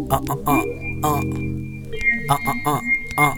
uh, uh, uh, uh, uh, uh, uh.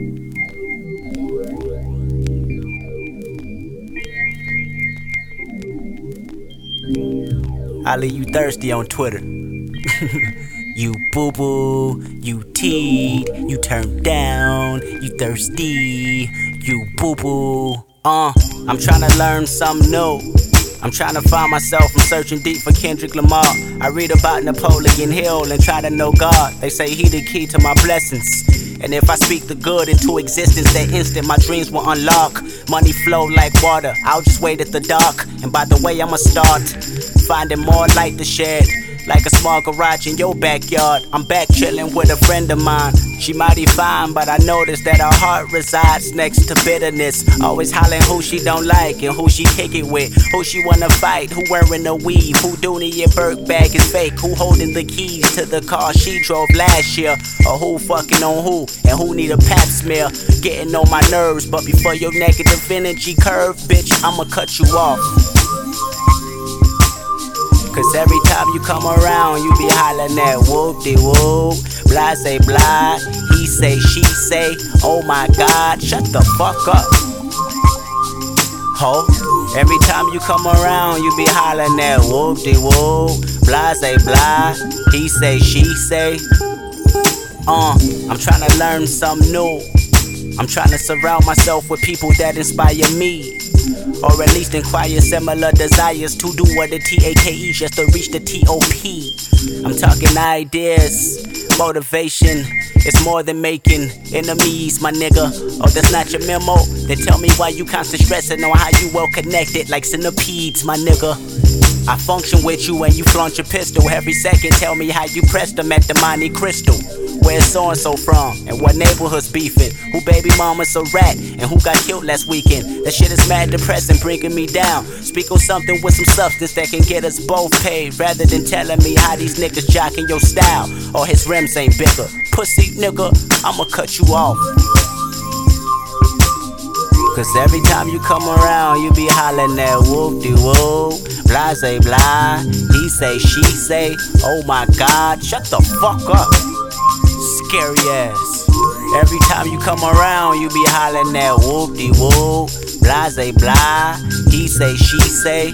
I leave you thirsty on Twitter. You boo boo, you teed, you turned down, you thirsty, you boo boo. I'm tryna learn something new. I'm tryna find myself, I'm searching deep for Kendrick Lamar. I read about Napoleon Hill and try to know God. They say he the key to my blessings. And if I speak the good into existence, that instant my dreams will unlock. Money flow like water, I'll just wait at the dock. And by the way, I'ma start finding more light to shed. Like a small garage in your backyard. I'm back chillin' with a friend of mine. She mighty fine, but I noticed that her heart resides next to bitterness. Always hollering who she don't like and who she kick it with. Who she wanna fight, who wearing a weave, who Dooney and Burke bag is fake, who holding the keys to the car she drove last year, or who fucking on who, and who need a pap smear. Getting on my nerves, but before your negative energy curve, bitch, I'ma cut you off. Cause every time you come around, you be hollering at whoop-de-whoop, blah say blah, he say, she say, oh my God, shut the fuck up. Ho, every time you come around, you be hollering at whoop-de-whoop, blah say blah, he say, she say. I'm tryna learn something new. I'm tryna surround myself with people that inspire me, or at least inquire similar desires to do what the TAKE just to reach the TOP. I'm talking ideas, motivation. It's more than making enemies, my nigga. Oh, that's not your memo? Then tell me why you constant stressing on how you well connected like centipedes, my nigga. I function with you and you flaunt your pistol every second. Tell me how you pressed them at the Monte Crystal. Where's so-and-so from? And what neighborhood's beefing? Who baby mama's a rat? And who got killed last weekend? That shit is mad depressing, bringing me down. Speak on something with some substance that can get us both paid, rather than telling me how these niggas jocking your style, or his rims ain't bigger. Pussy nigga, I'ma cut you off. Cause every time you come around, you be hollering at whoop-de-whoop, blah say blah, he say, she say, oh my God, shut the fuck up. Scary ass. Every time you come around, you be hollering at whoop-de-whoop, blah say blah, he say, she say.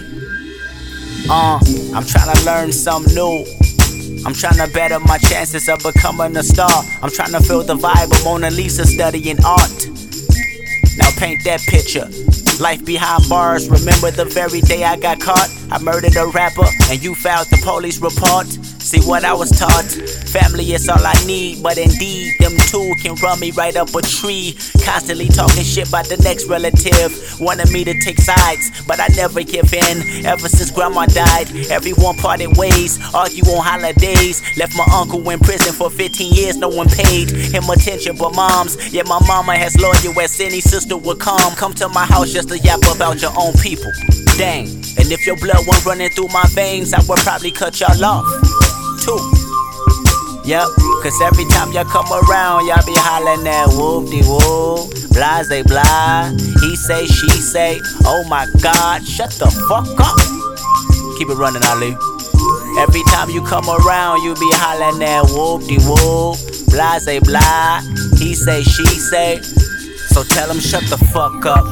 I'm tryna learn something new. I'm tryna better my chances of becoming a star. I'm tryna feel the vibe of Mona Lisa studying art. Now paint that picture. Life behind bars. Remember the very day I got caught? I murdered a rapper and you filed the police report. See what I was taught? Family is all I need, but indeed them two can run me right up a tree. Constantly talking shit about the next relative, wanting me to take sides, but I never give in. Ever since grandma died, everyone parted ways, argue on holidays. Left my uncle in prison for 15 years, no one paid him attention but moms. Yeah, my mama has lawyer as any sister would come to my house just to yap about your own people. Dang, and if your blood were running through my veins, I would probably cut y'all off too. Yep, cause every time y'all come around, y'all be hollering at whoop-de-whoop, blah say blah, he say, she say, oh my God, shut the fuck up. Keep it running, Ali. Every time you come around, you be hollering at whoop-de-whoop, blah say blah, he say, she say. So tell him shut the fuck up.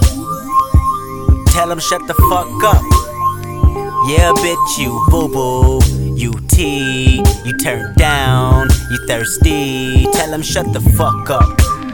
Tell him shut the fuck up. Yeah, bitch, you boo-boo, you tea, you turned down, you thirsty. Tell him shut the fuck up.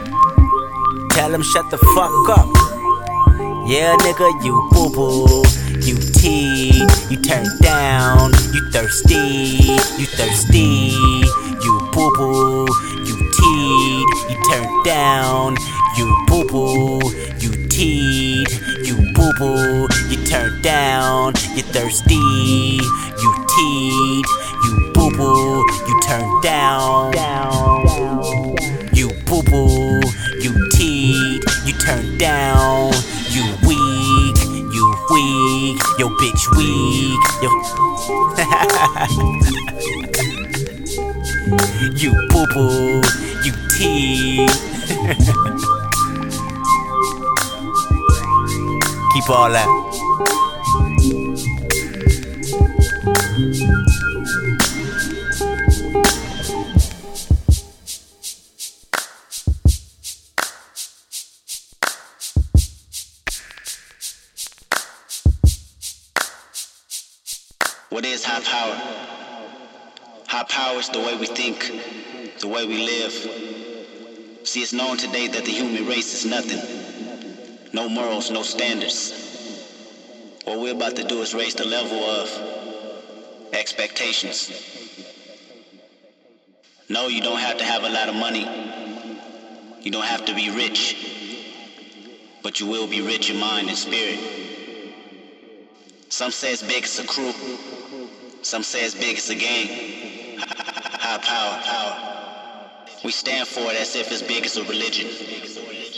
Tell him shut the fuck up. Yeah, nigga, you boo-boo, you tea, you turned down, you thirsty, you thirsty. You boo-boo, you tea, you turned down, you boo-boo, you teed, you boo-boo, you turned down, you thirsty, you teed, you boo-boo, you turned down, you boo-boo, you teed, you turned down, you weak, yo bitch weak, yo you boo-boo, you teed. Keep all that. What is high power? High power is the way we think, the way we live. See, it's known today that the human race is nothing. No morals, no standards. What we're about to do is raise the level of expectations. No, you don't have to have a lot of money. You don't have to be rich. But you will be rich in mind and spirit. Some say as big as a crew. Some say as big as a gang. High power. We stand for it as if as big as a religion.